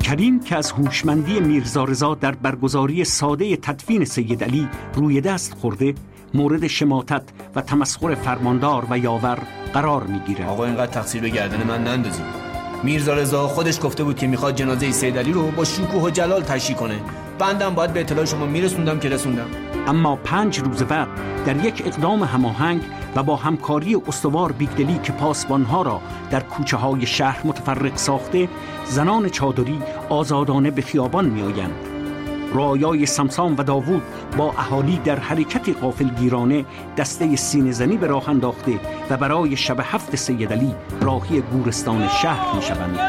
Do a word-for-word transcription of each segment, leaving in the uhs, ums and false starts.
کریم که از هوشمندی میرزا رضا در برگزاری ساده تدفین سید علی روی دست خورده، مورد شماتت و تمسخر فرماندار و یاور قرار میگیره. آقا اینقدر تقصیر به گردن من نندازید. میرزا رضا خودش گفته بود که میخواد جنازه سید علی رو با شکوه و جلال تشییع کنه. بندم باید به اطلاع شما میرسوندم که رسوندم. اما پنج روز بعد در یک اقدام هماهنگ و با همکاری استوار بیگدلی که پاسبانها را در کوچه های شهر متفرق ساخته، زنان چادری آزادانه به خیابان می آیند. رعایای سمسام و داوود با اهالی در حرکت غافلگیرانه دسته سینه زنی به راه انداخته و برای شب هفت سید علی راهی گورستان شهر می شوند.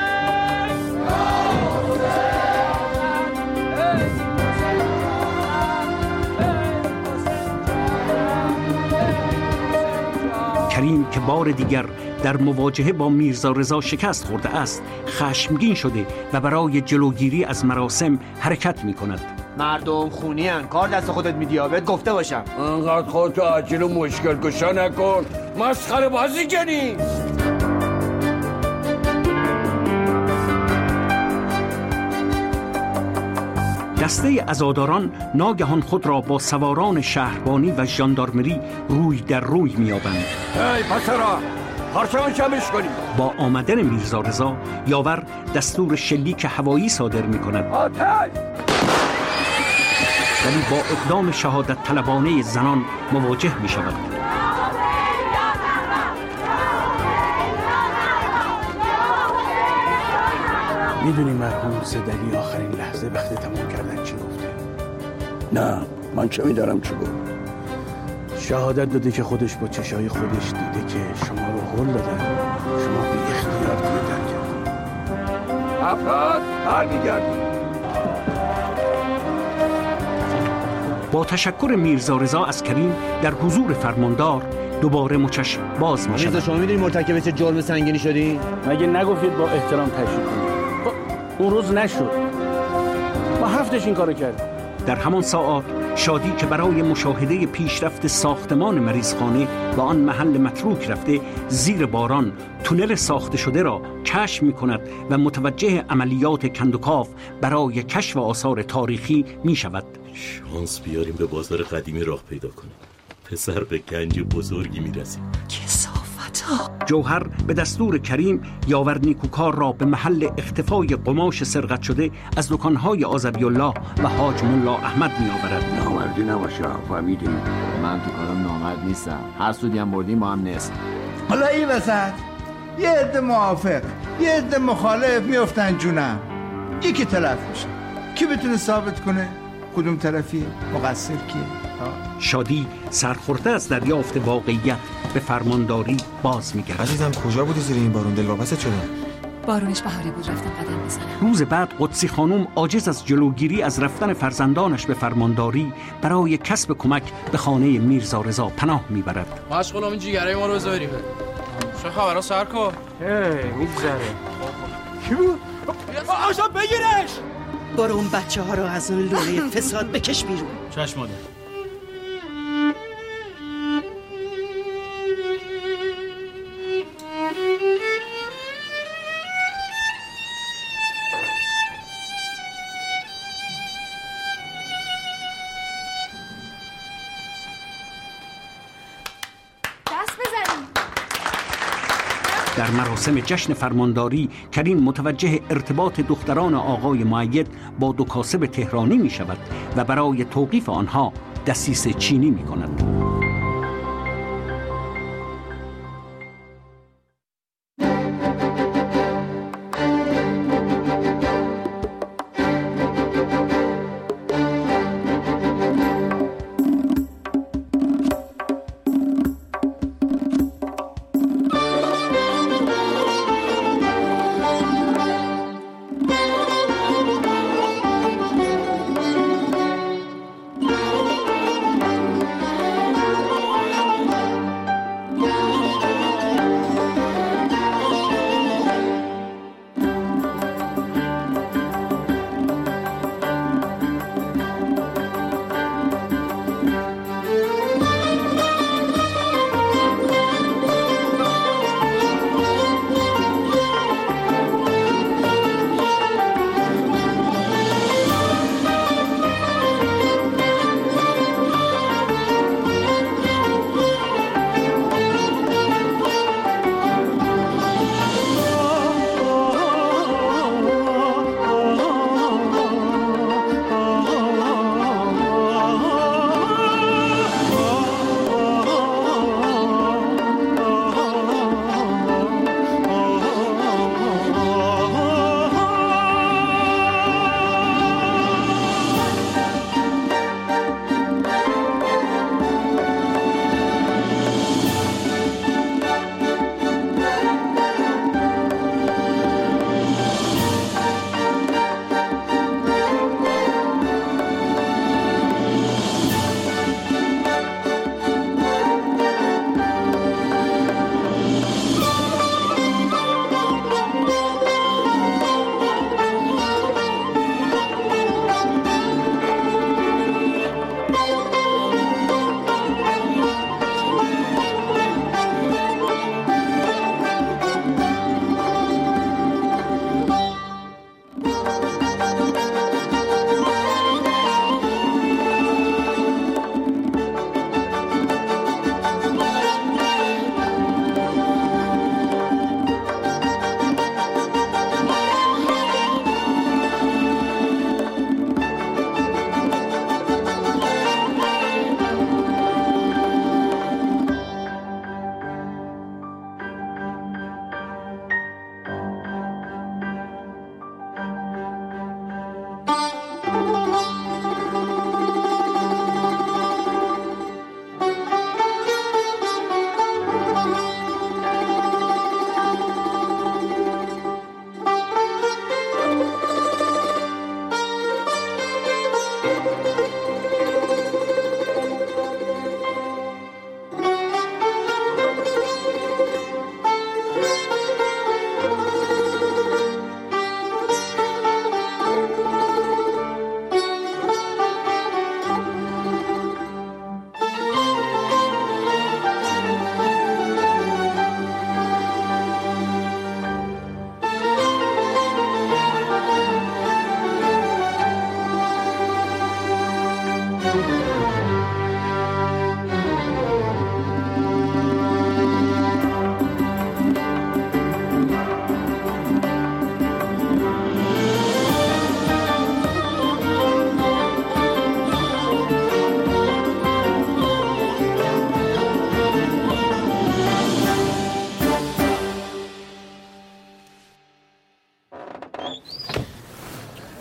کریم که بار دیگر در مواجهه با میرزا رضا شکست خورده است، خشمگین شده و برای جلوگیری از مراسم حرکت می کند. مردم خونی هن. کار دست خودت می دیابت گفته باشم. انقدر خودتو عجیل و مشکل کشا نکن. مسخره بازی کنی. دسته عزاداران ناگهان خود را با سواران شهربانی و ژاندارمری روی در روی می‌یابند. ای پسرا، پرچم شمش کنید. با آمدن میرزا رضا، یاور دستور شلیک هوایی صادر می‌کند. آتش! ولی با اقدام شهادت طلبانه زنان مواجه می‌شود. میدونی مرحوم سید علی آخرین لحظه وقتی تمام کردن چی گفته؟ نه، من چه میدارم چی گفت؟ شهادت داده که خودش با چشای خودش دیده که شما رو هل دادن، شما بی اختیار دیگه در کردن. افراد برمیگردید. با تشکر میرزا رضا از کریم در حضور فرماندار دوباره مچش باز می شود. میرزا شما میدونی مرتکب چه جرم سنگینی شدی؟ مگه نگفتید با احترام تشریح کنید؟ اون روز نشد. ما هفتش این کارو کردیم. در همان ساعات شادی که برای مشاهده پیشرفت ساختمان مریضخانه و آن محل متروک رفته، زیر باران تونل ساخته شده را کشف می کند و متوجه عملیات کندوکاو برای کشف آثار تاریخی می شود. شانس بیاریم به بازار قدیمی راه پیدا کنیم. پسر به گنج بزرگی می رسیم. کثافتا. جوهر به دستور کریم یاور نیکوکار را به محل اختفای قماش سرقت شده از دکانهای آذری الله و حاج ملا احمد می آورد. نامردی نباشه، فهمیدیم. من تو کارم نامرد نیستم. هر سودی هم بردیم با هم نیست. حالا این وسط یه عده موافق، یه عده مخالف میافتن جونم. یکی تلف میشه. کی بتونه ثابت کنه کدوم طرفی مقصر کیه؟ شادی سرخورده از دریافت واقعیت به فرمانداری باز می‌گردد. عزیزم کجا بودی زیر این بارون؟ دلواپست شدم. بارونش بهاری بود، رفتم قدم بزنم. روز بعد قدسی خانم عاجز از جلوگیری از رفتن فرزندانش به فرمانداری برای کسب کمک به خانه میرزا رضا پناه میبرد. مشغول همین جیگره ما رو بذاریم. چه خبرها سرکو؟ هی میگذره. کی بود؟ آشا بگیرش! برو اون بچه ها رو از اون لوله فساد بکش بیرون. چشم مادر. در مراسم جشن فرمانداری کریم متوجه ارتباط دختران آقای مؤید با دو کاسب تهرانی می شود و برای توقیف آنها دسیسه چینی می کند.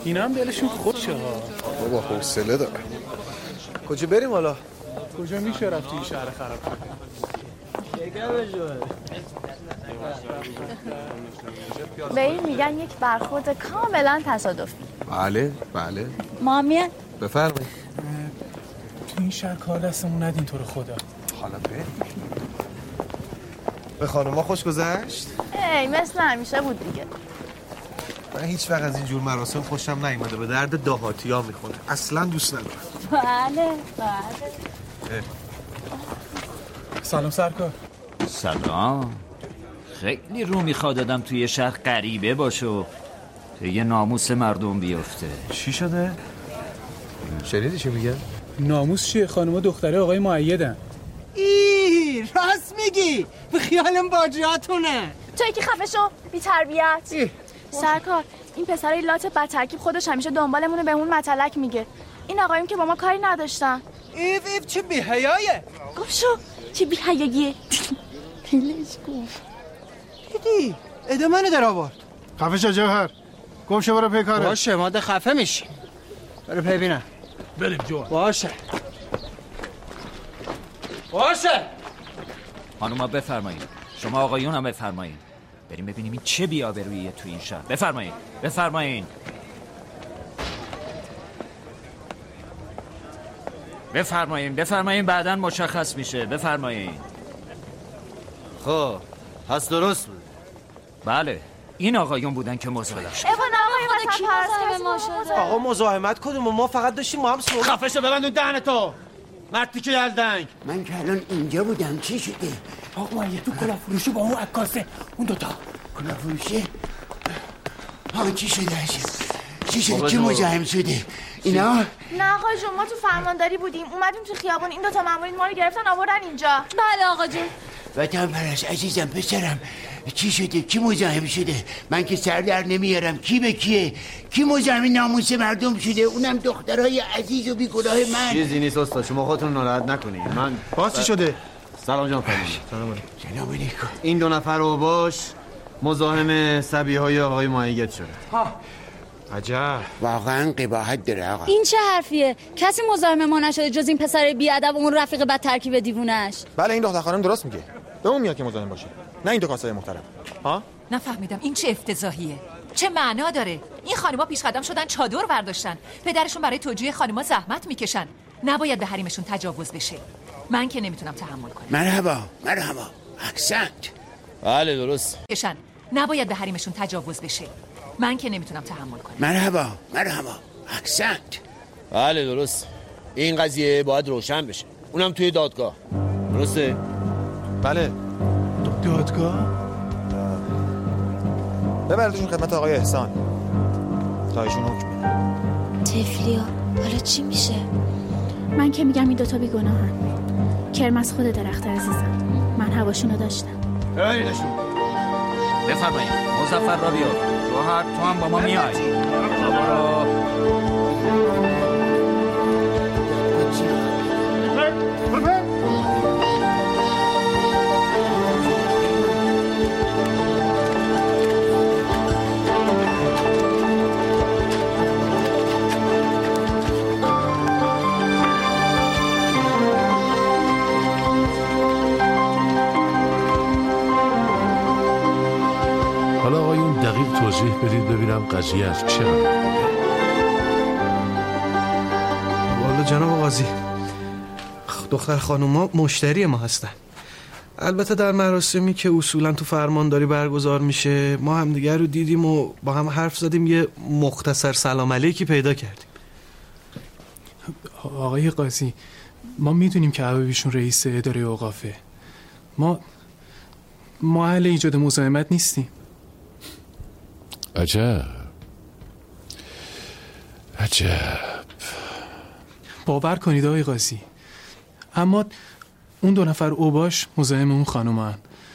اینا هم دلشون خوشه ها. بابا حوصله داره. کجا بریم حالا؟ کجا میشه رفت این شهر خراب کنه؟ به این میگن یک برخورد کاملا تصادفی. بله بله. مامیه بفرمایید. تو این شهر کار دستمون ندین تو رو خدا. حالا بریم. به خانوما خوش گذشت؟ ای مثل همیشه بود دیگه. من هیچ وقت از این جور مراسم خوشم نیومده، به درد دهاتی‌ها میخونه. اصلا دوست ندارم. بله بله. سلام سرکار. سلام. خیلی رو میخواد آدم توی شهر غریبه باشه و یه ناموس مردم بیفته. چی شده؟ شنیدی چی میگه؟ ناموس چیه؟ خانوما دختره آقای مؤیدن. ای راست میگی، به خیالم باجیاتونه. توی که خفه شو بی تربیت. سرکار این پسرای لات بدترکیب خودش همیشه دنبالمونه بهمون متلک میگه. این آقاییم که با ما کاری نداشتن. ایف ایف چه بی‌حیایه. گفت شو چه بی‌حیاییه. پیلش گفت دیدی ادامه در آورد. خفه شو جوهر، گم شو برو پی کاره. باشه ماده خفه میشی. برو پی بینم. بریم جوهر. باشه باشه. خانوما بفرمایید، شما آقایون هم بفرمایید. بریم ببینیم این چه بی‌آبروییه تو این شهر. بفرمایید بفرمایید بفرمایید بفرمایید بعداً مشخص میشه. بفرمایید. خب پس درست بود. بله این آقایون بودن که مزاحم شد. ایوان آقای وطن پرست ما شده. آقا مزاحمت کدوم؟ ما فقط داشتیم ما هم صحبت. خفه شو ببند اون دهنتو مردی که یلدنگ. من که الان اینجا بودم. چی شده؟ آقا یه تو کلا فروشی با اون عکاسه اون دوتا کلا فروشی؟ ها چی شده هشم؟ چی شده؟ کی مزاحم شده؟ اینا؟ نه آقا جون ما تو فرمانداری بودیم اومدیم تو خیابون این دوتا مامورین ما رو گرفتن آوردن اینجا. بله آقا جون. وطن پرست عزیزم پسرم چی شده؟ کی مزاحم شده؟ من که سر در نمیارم. کی به کیه؟ کی مزاحم ناموس مردم شده؟ اونم دخترای عزیز و بیگناه من. چیزی نیست استاد، شما خودتون ناراحت نکنید. من باز چی شده؟ سلام جان فرمایید. سلام علیکم. سلام علیکم. این دو نفر رو باش مزاحم صبیهای آقای مؤید شده. ها عجب. واقعا قباحت داره آقا. این چه حرفیه؟ کسی مزاحم ما نشده جز این پسر بیادب و اون رفیق بد ترکیب دیوونش. بله این دختر خانم درست میگه. به اون میاد که مزاحم باشه، نه این دو کاسای محترم. ها؟ نفهمیدم این چه افتضاحیه؟ چه معنا داره؟ این خانم‌ها پیش قدم شدن چادر برداشتن. پدرشون برای توجیه خانم‌ها زحمت میکشن. نباید به حریمشون تجاوز بشه. من که نمیتونم تحمل کنم. مرحبا مرحبا. احسنت. بله درست. کشن. نباید به حریمشون تجاوز بشه. من که نمیتونم تحمل کنم. مرحبا مرحبا. احسنت. بله درست. این قضیه باید روشن بشه، اونم توی دادگاه. درسته؟ بله. دادگاه؟ ببردشون خدمت آقای احسان تا ایشون حکم. تفلیا حالا چی میشه؟ من که میگم این دوتا بیگناهن. کرم از خود درخت عزیزم. من هواشونو داشتم. بفرمایید مظفر را بیار. جوهر تو هم با ما میای. حالا آقایون دقیق توضیح بدید ببینم قضیه از چه قراره. والا جناب قاضی دختر خانوما مشتری ما هستن. البته در مراسمی که اصولا تو فرمانداری برگزار میشه ما هم دیگر رو دیدیم و با هم حرف زدیم، یه مختصر سلام علیکی پیدا کردیم. آقای قاضی ما میدونیم که عبابیشون رئیس اداره اوقافه. ما ما اهل ایجاد مزاحمت نیستیم. عجب عجب. باور کنید آقای قاضی، اما اون دو نفر اوباش مزاحم اون خانومن.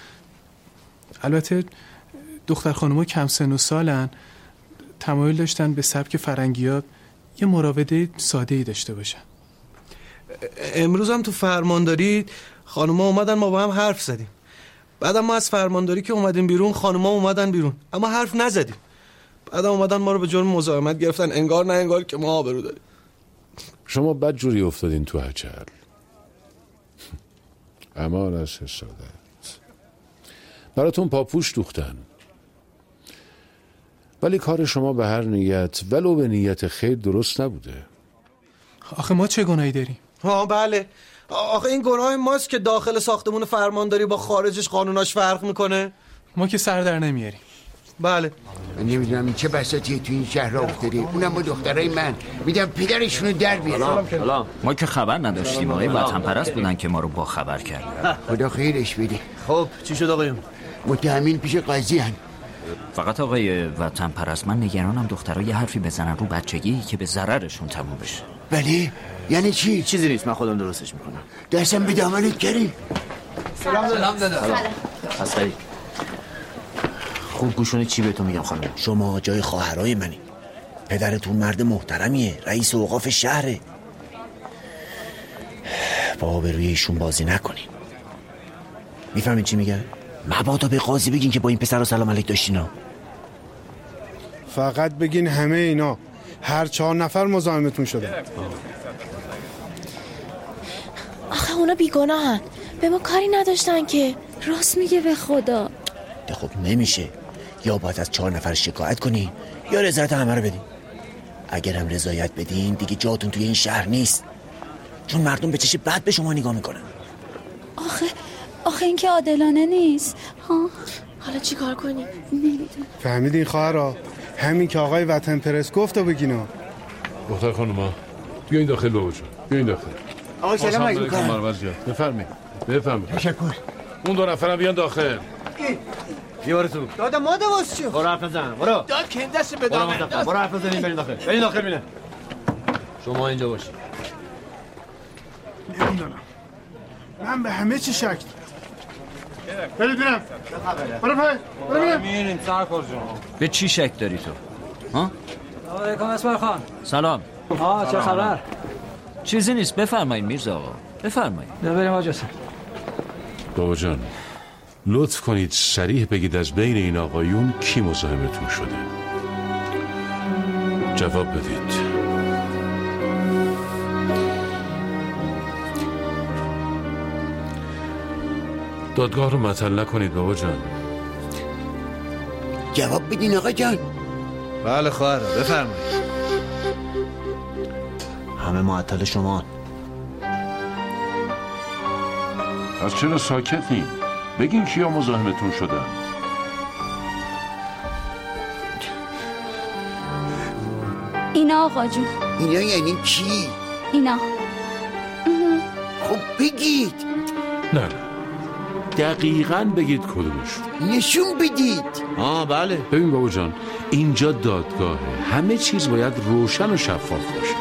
البته دختر خانوما کم سن و سالن، تمایل داشتن به سبک فرنگیات یه مراوده ساده‌ای داشته باشن. امروز هم تو فرمانداری خانوما اومدن، ما با هم حرف زدیم. بعد ما از فرمانداری که اومدیم بیرون خانوما اومدن بیرون، اما حرف نزدیم. بعد اومدن ما رو به جرم مزاحمت گرفتن، انگار نه انگار که ما آبرو داریم. شما بد جوری افتادین تو هچل. امان از حسادت. براتون پاپوش دوختن، ولی کار شما به هر نیت ولو به نیت خیر درست نبوده. آخه ما چه گناهی داریم؟ ها بله، آخه این گناه ماست که داخل ساختمون فرمانداری با خارجش قانوناش فرق میکنه. ما که سر در نمیاریم. بله. من نمیدونم این چه بساطیه تو این شهر افتاده، اونم با دخترای من میدم پدرشونو در بیارم. سلام. ما که خبر نداشتیم، آقای وطن پرست بودن که ما رو با خبر کردن. خدا خیرش بده. خب چی شد آقایون؟ متهمین پیش قاضی هن. فقط آقای وطن پرست من نگرانم دخترها یه حرفی بزنن رو بچگی که به ضررشون تموم بشه. بله؟ یعنی چی؟ چیزی نیست، من خودم درستش میکنم. دستم به دامنت کریم. سلام سلام دادا. سلام. خوب گوشونه چی بهتون میگم خانم. شما جای خواهرای منی. پدرتون مرد محترمیه، رئیس اوقاف شهره. با آبروی ایشون بازی نکنین. میفهمین چی میگن؟ مبادا به قاضی بگین که با این پسر رو سلام علیک داشتینا. فقط بگین همه اینا هر چهار نفر مزاحمتون شدن. آخه اونا بیگناهن، به ما کاری نداشتن که. راست میگه به خدا. خب نمیشه، یا باید از چهار نفر شکایت کنین یا رضایت همه رو بدین. اگر هم رضایت بدین دیگه جاتون توی این شهر نیست، چون مردم به چشم بد به شما نگاه میکنن. آخه آخه این که عادلانه نیست. ها حالا چی کار کنیم؟ نمیدونم. فهمیدین خواهرها؟ همین که آقای وطن پرست گفت و بگینا. دختر خانوما بیاین داخل بابا جون، بیاین داخل. آقا سلام علیکم. بفرمایید. بفرمایید. تشکر. اون دو نفرم بیان داخل. بیار تو. دادا ما دواز چی؟ برو حرف نزن. برو. داد که دست به دامن. برو حرف نزن، برید داخل. برید داخل ببینه. شما اینجا باشید. نمیدونم. من به همه چی شک برید برم. برو پای. برو برم. میریم سرکار جان. به چی شک داری تو؟ ها؟ سلام علیکم اسمر خان. سلام. آه چه خبر؟ چیزی نیست، بفرمایید میرزا آقا. بفرمایید. بریم آقا جان. بابا جان لطف کنید صریح بگید از بین این آقایون کی مزاحمتون شده. جواب بدید. دادگاه رو معطل نکنید بابا جان. جواب بدین آقا جان. بله خواهر بفرمایید. همه معطل شما. از چرا ساکتین؟ بگین کیا مزاحمتون شدن. اینا آقا جون. اینا یعنی کی؟ اینا. خب بگید. نه نه دقیقاً بگید کدومشون. نشون بدید. آه بله. ببین بابا جان اینجا دادگاهه، همه چیز باید روشن و شفاف باشه.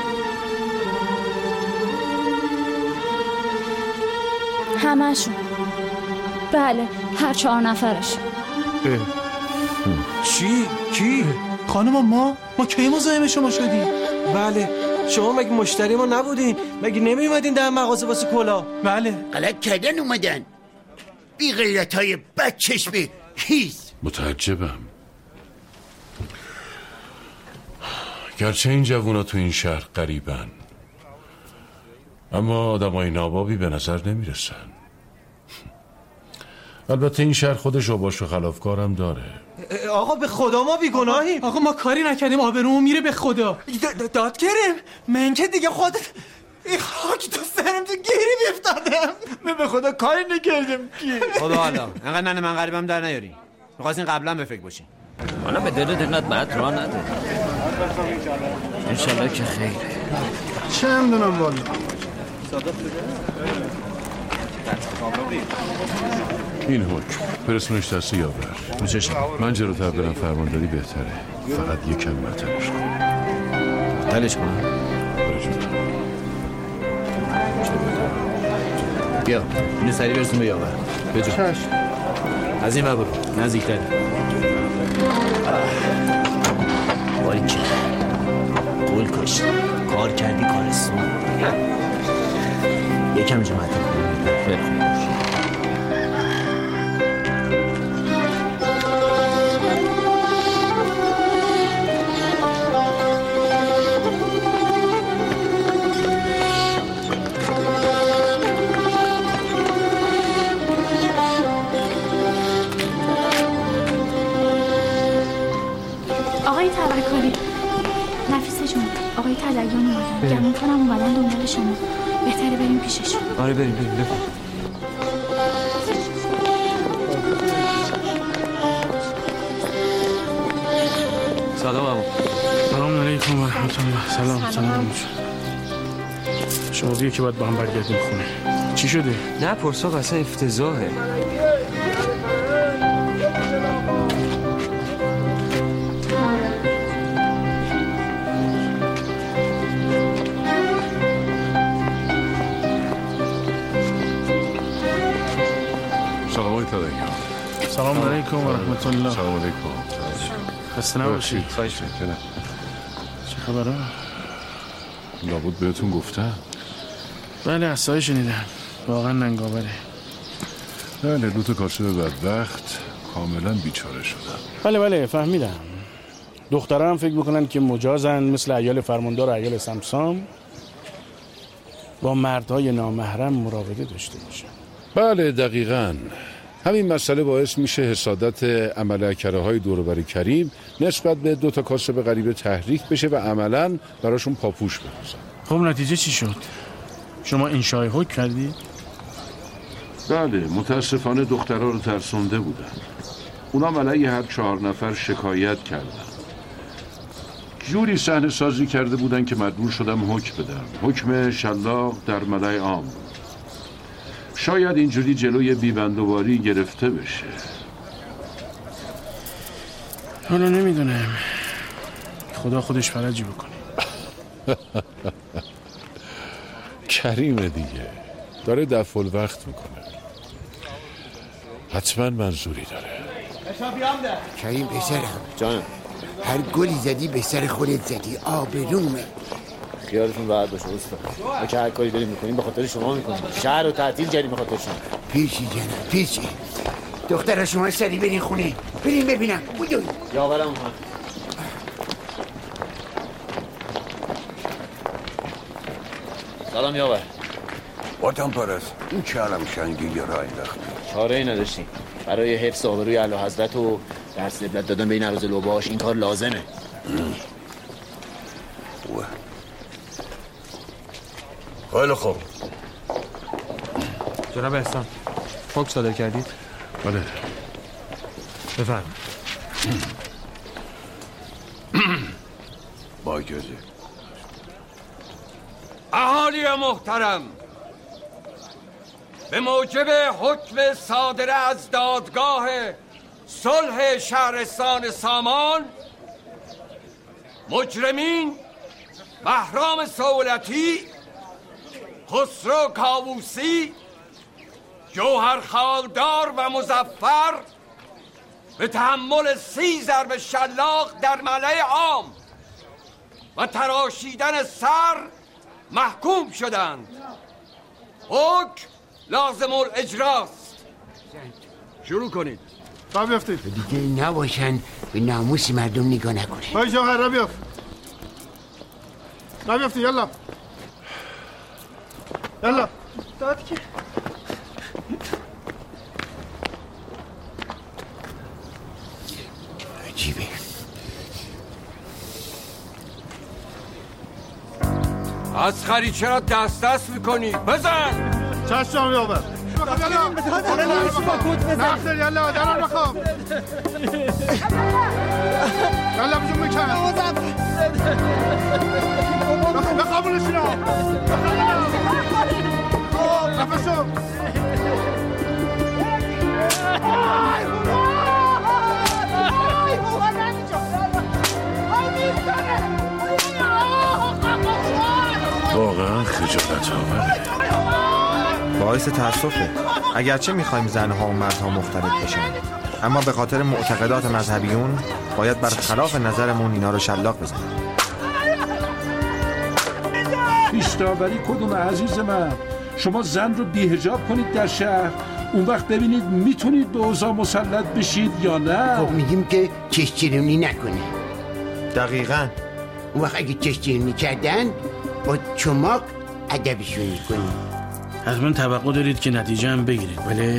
همشون. بله هر چهار نفرش. چی؟ کی؟ خانم ما ما کی مزاحم شما شدیم؟ بله شما مگه مشتری ما نبودین؟ مگه نمی اومدین در مغازه واسه کلا؟ بله. غلط کردن اومدن. بی غیرت های بد چشمه هیز. متعجبم. گرچه این جوونا تو این شهر غریبن، اما آدمای نابابی به نظر نمیرسن. البته این شهر خودش اوباش و خلافکارم داره. آقا به خدا ما بیگناهیم. آقا ما کاری نکردیم، آبرومون میره به خدا. داد گریم من که دیگه خودت این خاک تو سرم تو گیری بیفتادم. من به خدا کاری نکردم. خدا حالا انقدر ننه من غریبم در نیاری. میخواستین قبلا به فکر باشین. حالا به دل دلت بعد راه نده. انشالله که خیره. چه میدونم والا. این حکم پرسونش دست یاور. من جلوتر برم فرمانداری بهتره. فقط یکم معطلش کن. معطلش کنم؟ بیا اینو سریع برسون به یاور. بجو از این برو نزدیکتری. باری که قول کشت کار کردی کارستون. یکم اینجا معطل کنم. خیلی خوب. آقای تدیان اومدن. گمون کنم اومدن دنبال شما. بهتره بریم پیششون. آره بریم بریم بفرم. سلام عمو. سلام علیکم و رحمت الله. سلام سلام. شما بیا که باید با هم برگردیم خونه. چی شده؟ نه پرساق اصلا افتضاحه. سلام علیکم. سلام علیکم و رحمت الله. سلام علیکم. خسته نباشید. چه خبره؟ لابد بهتون گفتم. بله اصلا شنیدم. واقعا ننگاوره. بله دو تا کاسب بدبخت کاملا بیچاره شدن. بله بله فهمیدم. دخترها هم فکر میکنن که مجازن مثل عیال فرماندار و عیال سمسام با مردهای نامحرم مراوده داشته باشن. بله دقیقاً. همین مسئله باعث میشه حسادت عملکره های دور و بر کریم نسبت به دو تا کاسب غریبه تحریک بشه و عملاً براشون پاپوش بندازن. خب نتیجه چی شد؟ شما انشای حکم کردی؟ بله متاسفانه دخترها رو ترسونده بودن. اونا علیه هر چهار نفر شکایت کردن. جوری صحنه سازی کرده بودن که مجبور شدم حکم بدم. حکم شلاق در ملأ عام. شاید اینجوری جلوی بیبندوباری گرفته بشه. حالا نمیدونم. خدا خودش فرجی بکنه. کریم دیگه داره دفع الوقت میکنه. حتما منظوری داره. کریم پسرم جانم، هر گلی زدی به سر خودت زدی. آبرومه. خیالتون راحت باشه استاد. ما که هر کاری داریم میکنیم به خاطر شما میکنیم. شهر رو تعطیل کردیم به خاطر شما. پیشی جناب پیشی. دختر شما سری برین خونه. برین ببینم. بودوی یاورم اومد. سلام یاور. وطن پرست این چه علم شنگی یا راه انداختی؟ چاره ای نداشتیم. برای حفظ آبروی اعلیحضرت و درس عبرت دادن به این عروض لوباش این کار لازمه. خوبه. خیلی خوب. جناب احسان حکم صادر کردید؟ بله. بفرم. با اجازه. اهالی محترم، به موجب حکم صادر از دادگاه صلح شهرستان سامان، مجرمین بهرام سهولتی، خسرو کاووسی، جوهر خالدار و مظفر به تحمل سی ضرب شلاق در ملأ عام و تراشیدن سر محکوم شدند. حکم لازم الاجراست. شروع کنید. را بیافتید. دیگه نباشن به ناموس مردم نگاه نکنه. بای جوهر را بیافت. را بیافتید یلا. یلا. داد که عجیبه. اسخری چرا دست دست میکنی؟ بزن! چشم یاور. نخیر یلا درم بخواب. یلا بجون بکن. بخوابونشون ها. نفسو. واقعا خجالت آوره. باعث تأسفه. اگرچه میخوایم زنها و مردها مختلف بشن، اما به خاطر معتقدات مذهبیون باید برخلاف نظرمون اینا رو شلاق بزنیم. پیشتاوری کدوم عزیز من؟ شما زن رو بی‌حجاب کنید در شهر، اون وقت ببینید میتونید به اوضاع مسلط بشید یا نه. خب میگیم که چشچرونی نکنه. دقیقاً. اون وقت اگه چشچرونی کردن با چماق ادبشون میکنیم. حتما توقع دارید که نتیجه هم بگیرید بله؟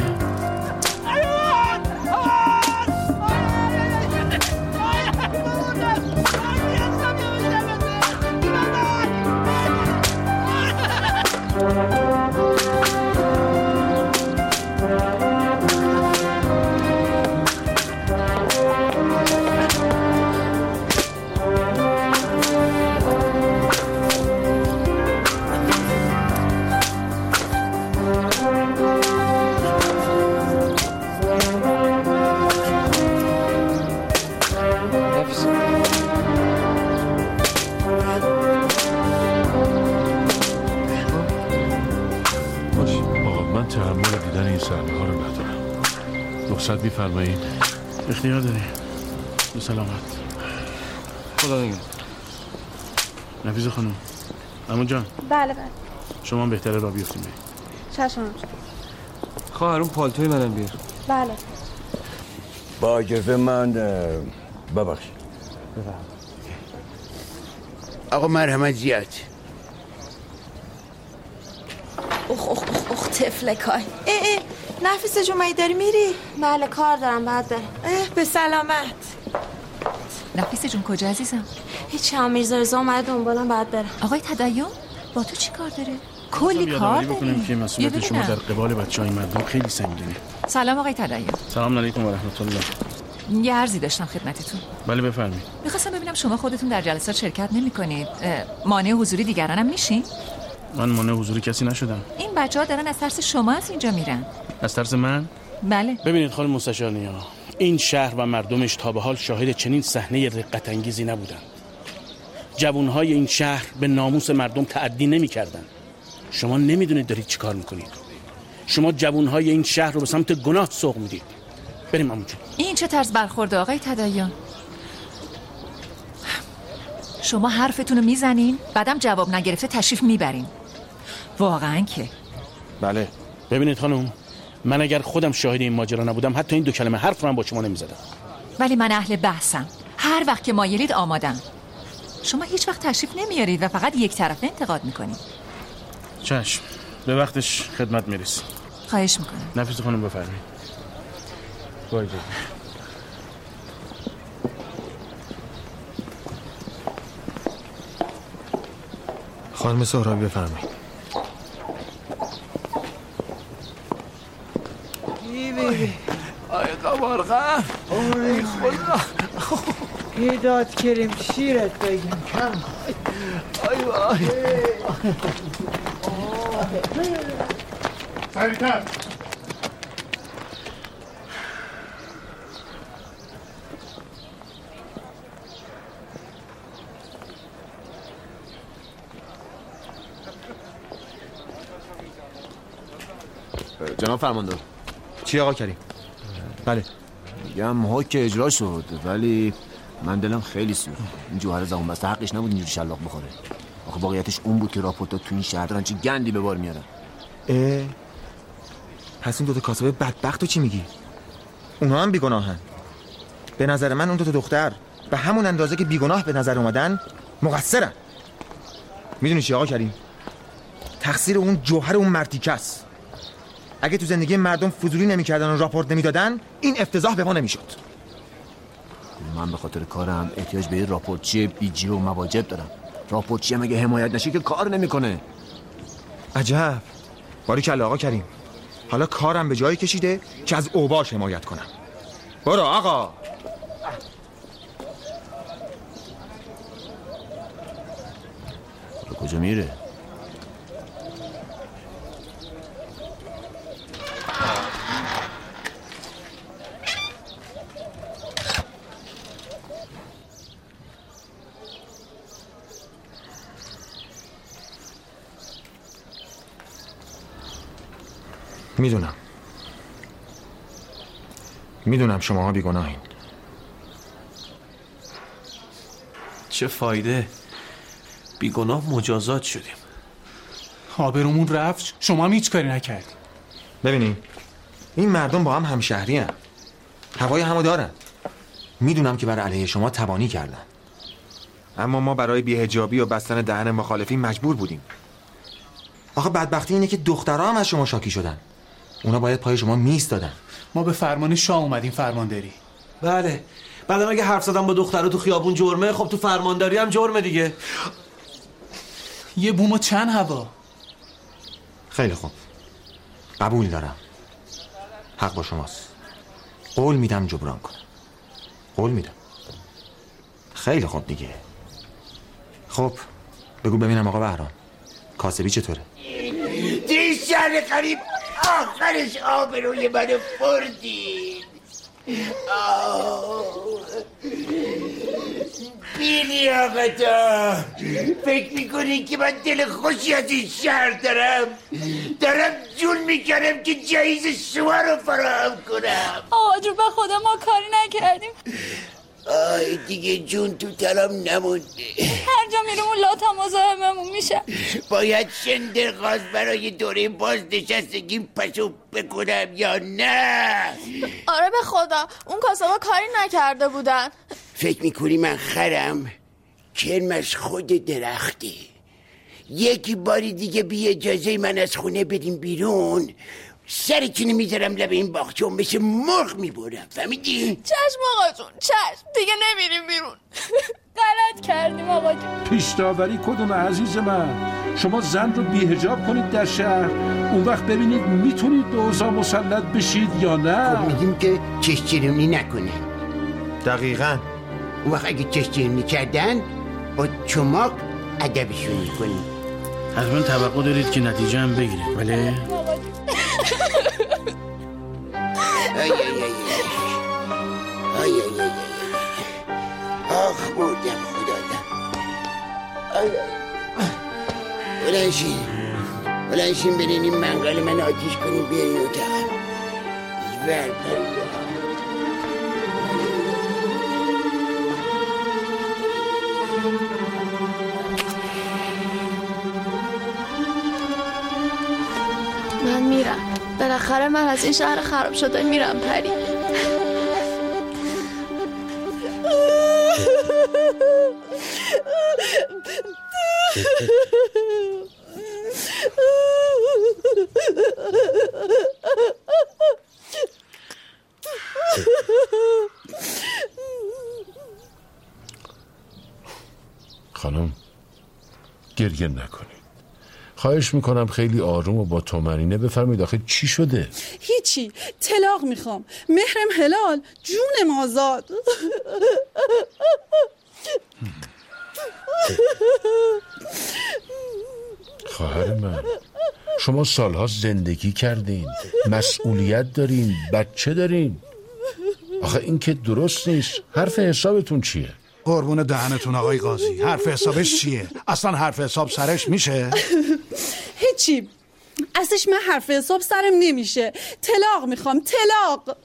رخصت می‌فرمایید؟ اختیار داری. به سلامت. خدا نگهدار. نفیس خانم. عمو جان. بله بله. شما بهتره راه بیفتیم. چشم. خواهر اون پالتوی منم بیار. بله. با اجازه من ببخشید. آقا مرحمت زیاد. اخ اخ اخ اخ تفلکای. اه اه نفیسه جون مگه داری میری؟ بله کار دارم بعد برم. به سلامت. نفیسه جون کجا عزیزم؟ هیچ هم میرزا رضا اومده دنبالم بعد برم. آقای تدین با تو چی کار داره؟ کلی کار داری. بکنیم که مسئولیت شما در قبال بچهای مردم خیلی سنگینه. سلام آقای تدین. سلام علیکم و رحمت الله. یه عرضی داشتم خدمتتون. بله بفرمایید. می‌خواستم ببینم شما خودتون در جلسات شرکت نمی‌کنید. مانع حضوری دیگرانم میشین؟ من مانع حضوری کسی نشدم. این بچه‌ها دارن از ترس شما از اینجا میرن. از ترس من؟ بله. ببینید خانم مستشار نیا، این شهر و مردمش تا به حال شاهد چنین صحنه رقت انگیزی نبودند. جوانهای این شهر به ناموس مردم تعدی نمی‌کردند. شما نمیدونید دارید چی کار میکنید. شما جوانهای این شهر رو به سمت گناه سوق میدید. بریم عمو جون. این چه طرز برخورده آقای تدین؟ شما حرفتون رو میزنین بعدم جواب نگرفته تشریف میبرین. واقعا که بله. ببینید خانم، من اگر خودم شاهد این ماجرا نبودم حتی این دو کلمه حرف رو هم با شما نمیزدم. ولی من اهل بحثم. هر وقت که مایلید آمادم. شما هیچ وقت تشریف نمیارید و فقط یک طرفه انتقاد میکنید. چشم، به وقتش خدمت میرسیم. خواهش میکنم. نفیس خانم بفرمایید. وای وای. خانم سهرابی بفرمایید. آی قمارغن آی خدا یه داد کریم شیرت بگیم کم آی وای سریعتر جناب فرماندار. چی آقا کریم؟ بله میگم حکم اجرا شد ولی من دلم خیلی سوخت. این جوهر زبون بسته حقش نبود اینجوری شلاق بخوره. آخه واقعیتش اون بود که راپورتا تو این شهر دارن چه گندی به بار میارن. اه پس اون دوتا کاسبه بدبخت رو چی میگی؟ اونا هم بیگناهن. به نظر من اون دوتا دختر به همون اندازه که بیگناه به نظر اومدن مقصرن. میدونی چی آقا کریم؟ تقصیر اون جوهر اون مرتیکه است. اگه تو زندگی مردم فضولی نمی‌کردن و راپورت نمیدادن این افتضاح به ما نمیشد. من به خاطر کارم احتیاج به راپورتچی بیجی و مواجب دارم. راپورتچی هم اگه حمایت نشه که کار نمیکنه. عجب. باریکلا آقا کریم. حالا کارم به جایی کشیده که از اوباش حمایت کنم. برو آقا. کجا میره؟ میدونم میدونم شماها بیگناهین. چه فایده؟ بیگناه مجازات شدیم. آبرومون رفت، شما هم هیچ کاری نکردیم. ببینید این مردم با هم همشهری هستند. هوای همو دارن. میدونم که برای علیه شما تبانی کردن، اما ما برای بی‌حجابی و بستن دهن مخالفین مجبور بودیم. آخه بدبختی اینه که دخترها هم از شما شاکی شدن. اونا باید پای شما میایستادن. ما به فرمان شاه اومدیم فرمانداری. بله. بعدم اگه حرف زدن با دخترها تو خیابون جرمه، خب تو فرمانداری هم جرمه دیگه. یه بوم و چند هوا. خیلی خوب، قبول دارم. حق با شماست. قول میدم جبران کنم. قول میدم. خیلی خوب دیگه. خب بگو ببینم آقا بهرام، کاسبی چطوره؟ دی شهر قریب آخرش آبروی منو بردید. بیلی آقا تا فکر میکنی که من دل خوشی از این شهر دارم دارم جون میکنم که جایز شما رو فراهم کنم. آقا جون به خدا ما کاری نکردیم. آی دیگه جون تو تلام نمونده. هر جا میرم اون لاتا مزاحممون میشه. باید شندرغاز برای دوره بازنشستگیم پشو بکنم یا نه؟ آره به خدا اون کاسبا کاری نکرده بودن. فکر میکنی من خرم؟ کرمش خود درخته. یکی باری دیگه بی اجازه من از خونه بدیم بیرون سرتونو میذارم لب این باغچه و مثل مرغ میبرم. فهمیدی؟ چشم آقا جون چشم دیگه نمیریم بیرون. غلط کردیم آقا جون. پیش‌داوری کدوم عزیز من؟ شما زن رو بی‌حجاب کنید در شهر اون وقت ببینید میتونید به اوضاع مسلط بشید یا نه. خب میگیم که چشم‌چرونی نکنن. دقیقاً. اون وقت اگه چشم‌چرونی کردن با چماق ادبشون میکنیم. حتما توقع دارید که نتیجه هم بگیرید ولی ای ای ای ای ای ای آخ مردم خدایم. ای ای بلنشین بلنشین برین این منقل من آتیش کنیم بیارین اتاقم. ور پرید من میرم بالاخره من از این شهر خراب شده میرم پری. خانم گریه نکنید. خواهش میکنم خیلی آروم و با طمأنینه بفرمایید آخه چی شده؟ هیچی طلاق میخوام. مهرم حلال جونم آزاد. خواهر من شما سالها زندگی کردین مسئولیت دارین بچه دارین. آخه این که درست نیست. حرف حسابتون چیه؟ قربون دهنتون آقای قاضی حرف حسابش چیه؟ اصلا حرف حساب سرش میشه؟ هیچی اصلش من حرف حساب سرم نمیشه. طلاق میخوام طلاق.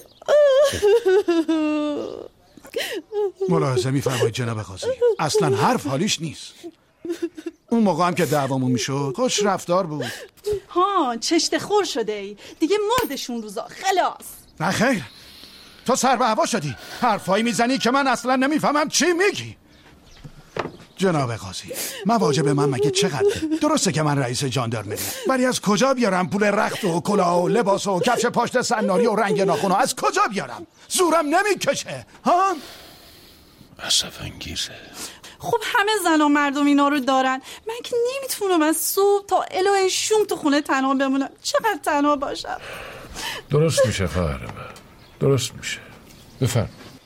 ملاحظه میفرمایید جناب قاضی اصلا حرف حالیش نیست. اون موقع هم که دعوامون میشد خوش رفتار بود. ها چشت خور شده ای دیگه مردشون روزا خلاص. نه خیر تو سر به هوا شدی حرفایی میزنی که من اصلا نمیفهمم چی میگی. جناب قاضی مواجب من مگه چقدر؟ درسته که من رئیس ژاندارمری ولی از کجا بیارم پول رخت و کلاه و لباس و کفش پاشنه سناری و رنگ ناخن از کجا بیارم؟ زورم نمیکشه ها؟ اسف انگیزه. خب همه زن و مردم اینا رو دارن. من که نمیتونم از صبح تا الهه شوم تو خونه تنها بمونم. چقدر تنها باشم. درست میشه خواهر من درست میشه. بفرم.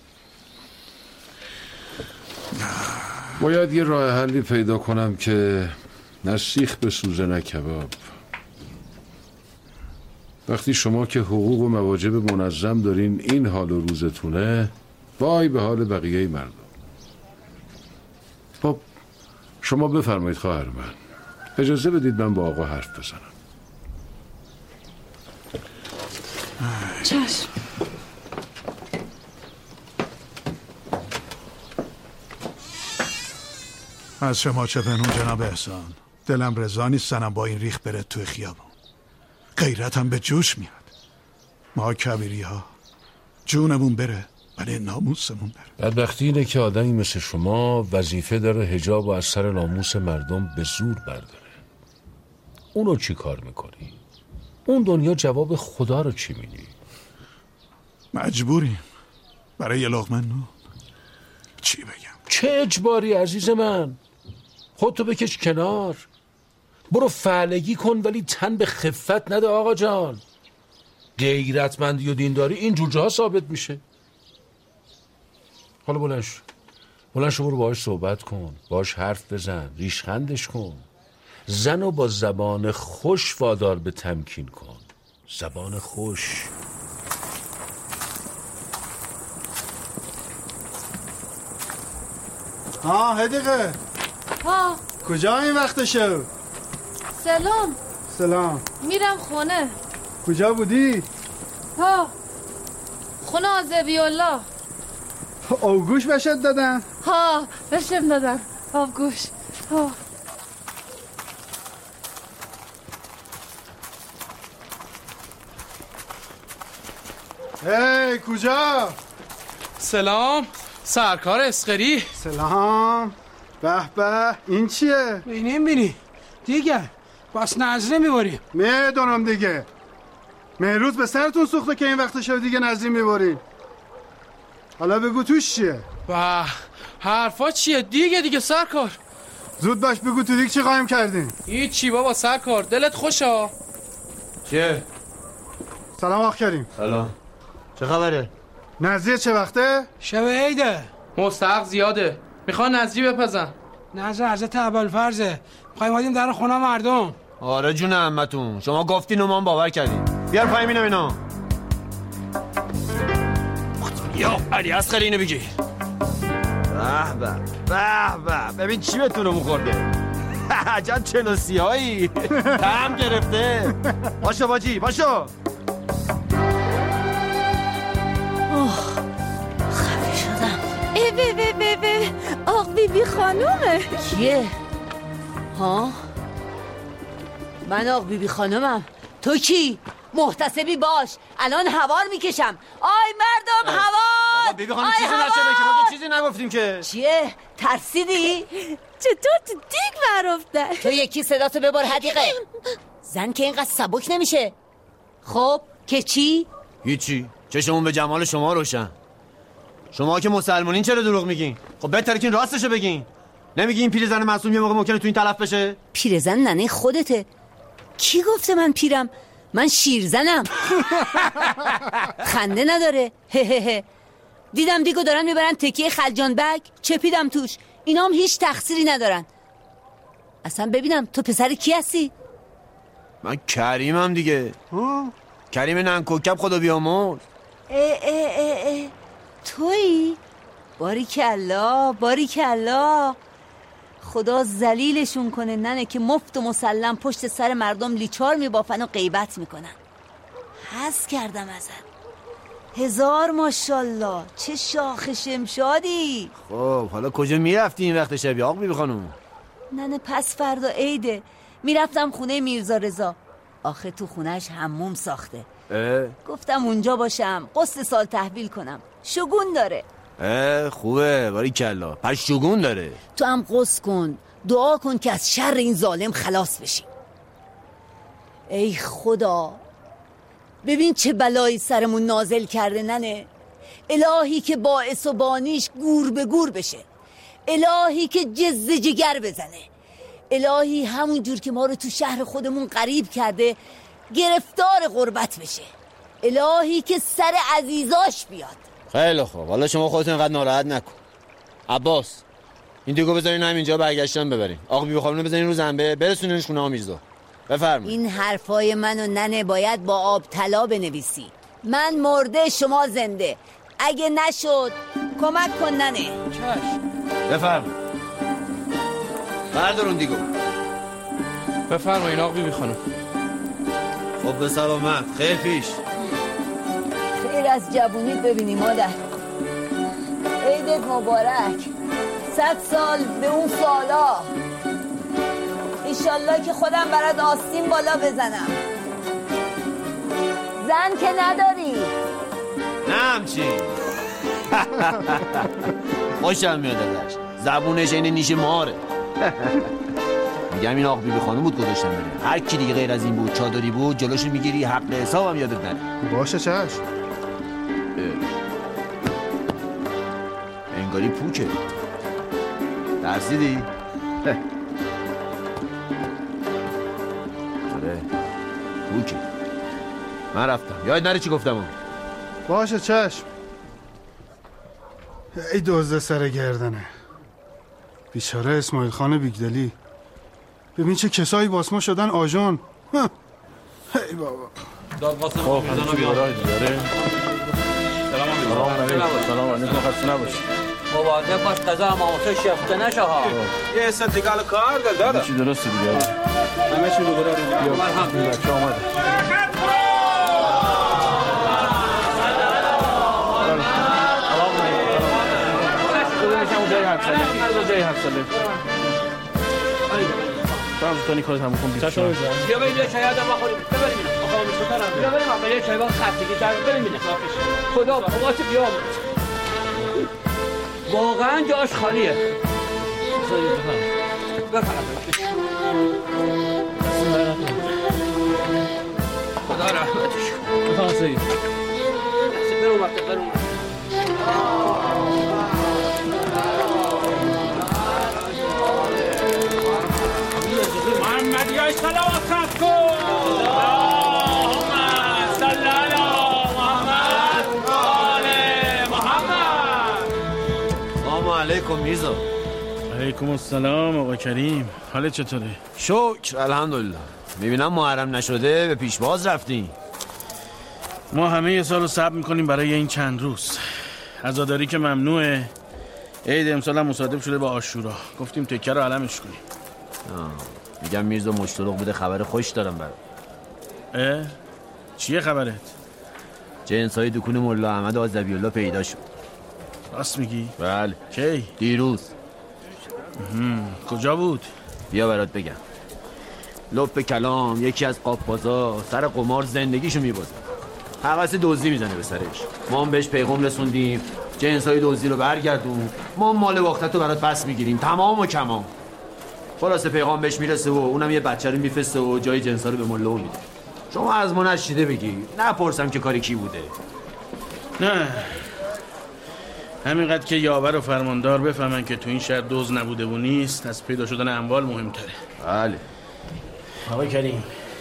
باید یه راه حلی پیدا کنم که نه سیخ بسوزه نه کباب. وقتی شما که حقوق و مواجب منظم دارین این حال و روزتونه وای به حال بقیه مردم. خب شما بفرمایید خواهر من اجازه بدید من با آقا حرف بزنم. چشم. از شما چه پنون جناب احسان. دلم رضا نیست زنم با این ریخ بره توی خیابون. غیرتم به جوش میاد. ما کبیری ها جونمون بره ولی ناموسمون بره. بدبختی اینه که آدمی مثل شما وظیفه داره حجاب و از سر ناموس مردم به زور برداره. اونو چی کار میکنی؟ اون دنیا جواب خدا رو چی میدی؟ مجبوریم برای یه لقمه نون. چی بگم؟ چه اجباری عزیز من؟ خودتو بکش کنار برو فعلگی کن ولی تن به خفت نده آقا جان. غیرتمندی و دینداری این جور جاها ثابت میشه. حالا بلنش بلنش برو باهاش صحبت کن باهاش حرف بزن ریشخندش کن. زنو با زبان خوش وادار به تمکین کن. زبان خوش. ها هدیقه ها کجا این وقت شب؟ سلام. سلام. میرم خونه. کجا بودی؟ ها خونه آزوی الله. آبگوش بهشت دادن؟ ها بشم دادن آبگوش. ها هی کجا؟ سلام سرکار اسقری. سلام. به به این چیه؟ اینیم بینی دیگه باس نظره میباریم. میدونم دیگه. مهروز به سرتون سوخته که این وقت شب دیگه نظری میبارین. حالا بگو توش چیه؟ به حرفا چیه دیگه دیگه سرکار؟ زود باش بگو تو دیگه چی قایم کردین؟ هیچی بابا سرکار دلت خوشا. چیه؟ سلام آخ کریم. سلام. چه خبره؟ نظریه چه وقته؟ شب عیده. مستحق زیاده. میخوان نظری بپزن. نظر حضرت ابوالفرزه. میخوایم اومدیم در خونه مردم. آره جون عمتون شما گفتین و ما باور کردیم. بیار پایین ببینم اینا. یا علی اصغر اینو بگیر. به به به به ببین چی بهتون رو خورده. عجب چلوسی هایی تم گرفته. باشو باجی باشو. خفه شدم. ای بی بی بی بی آق بی بی خانومه. کیه؟ ها؟ من آق بی بی خانومم. تو کی؟ محتسبی باش الان هوار میکشم. آی مردم هوار. بابا بی بی خانم چیزی نشده که ما که چیزی نگفتیم که. چیه؟ ترسیدی؟ چطور تو دیگ برافته؟ تو یکی صداتو ببر حدیقه. زن که اینقدر سبک نمیشه. خب که چی؟ هیچی چشمون به جمال شما روشن. شما که مسلمانین چرا دروغ میگین؟ خب بهتره که این راستشو بگین. نمیگی این پیرزن معصوم یه موقع ممکنه تو این تلف بشه؟ پیرزن ننه خودته. کی گفته من پیرم؟ من شیرزنم. خنده نداره. دیدم دیگو دارن میبرن تکیه خلجان بگ چپیدم توش. اینا هم هیچ تقصیری ندارن. اصلا ببینم تو پسر کی هستی؟ من کریمم دیگه. کریم ننکوکب خدا بیامرز. اه اه اه اه. تویی؟ باریکالله باریکالله. خدا ذلیلشون کنه ننه که مفت و مسلم پشت سر مردم لیچار میبافن و غیبت میکنن. حس کردم ازت. هزار ماشالله چه شاخ شمشادی. خب حالا کجا میرفتی این وقت شبی آق بی بی خانم؟ ننه پس فردا عیده میرفتم خونه میرزا رضا. آخه تو خونهش حموم ساخته. اه؟ گفتم اونجا باشم غسل سال تحویل کنم. شگون داره. اه خوبه باریکالله. پس شگون داره. تو هم غسل کن دعا کن که از شر این ظالم خلاص بشی. ای خدا ببین چه بلایی سرمون نازل کرده ننه. الهی که باعث و بانیش گور به گور بشه. الهی که جز جگر بزنه. الهی همون جور که ما رو تو شهر خودمون غریب کرده گرفتار غربت بشه. الهی که سر عزیزاش بیاد. خیلی خوب حالا شما خودتون اینقدر ناراحت نکن. عباس این دیگو بذارین همینجا برگشتن ببرین. آقا بی بی خانم بزنین رو زنبه برسونینش خونه آمیزدو. بفرمایید. این حرفای منو ننه باید با آب طلا بنویسی. من مرده شما زنده. اگه نشد کمک کن ننه. چشم. بفرمایید. بردارون دیگو. بفرمایید آقا بی بی خانم. خب به سلامت. خیلی پیش. خیر از جوونیت ببینی مادر. عیدت مبارک. صد سال به اون سالا. ایشالله که خودم برات آستین بالا بزنم. زن که نداری؟ نه همچی. خوشم میاد ازش. زبونش این نیش ماره. میگم این آق بی بی خانم بود گذاشتم بره. هر کی دیگه غیر از این بود چادری بود جلوشو میگیری حق حسابم یادت نره. باشه چشم. انگاری پوکه. ترسیدی؟ آره پوکه. من رفتم یاد نره چی گفتم. باشه چشم. ای دوزده سر گردنه. بیچاره اسماعیل خان بیگدلی. ببین چه کسایی باسما شدن آژان. ای بابا. داد قاسم خب میزنم بیاره. سلام علیکم. سلام علیکم. خسته نباشی. مواظب باش قضا اماموسه شفته نشه ها. یه استقلال کار دل دادا. چی درسته دیگه؟ همه چی رو برای بیا. الحمدلله که آمده. جای حرف ساله فرض کنی کارت هم بکن بیشتر بیا بریم یه چای آدم بخوریم ببریم اینه آقا میشترم بیا بریم آقا یه چای با خستگی در بریم اینه خدا بخواست بیا واقعا جاش خالیه بفرم خدا رحمتش بفرم سید برو وقت برو محمدی صلوات کن اللهم صل علی محمد آل محمد. سلام علیکم میرزا. علیکم السلام آقا کریم. حالت چطوره؟ شکر الحمدلله. میبینم محرم نشده به پیشواز رفتیم. ما همه یه سال رو صبر میکنیم برای این چند روز. عزاداری که ممنوعه. عید امسال هم مصادف شده با عاشورا. گفتیم تکه رو علمش کنیم. آه. میگم میرزا مشتلق بوده خبر خوش دارم برات. اه؟ چیه خبرت؟ جنسای دکون ملا احمد آذوی الله پیدا شد. راست میگی؟ بله. کی؟ دیروز. کجا بود؟ بیا برات بگم. لپ کلام یکی از قاپبازا سر قمار زندگیشو میبازه. حوث دزدی میزنه به سرش. ما هم بهش پیغام رسوندیم جنسای دزدی رو برگردون، ما مال وقتتو برات پس میگیریم تمام و کمام. خلاصه پیغام بهش میرسه و اونم یه بچه رو میفرسته و جای جنسا رو به ملا میده. شما از ما نشیده بگی، نپرسم که کاری کی بوده. نه همینقدر که یاور و فرماندار بفهمن که تو این شهر دوز نبوده و نیست، از پیدا شدن اموال مهمتره. بله. آقای کریم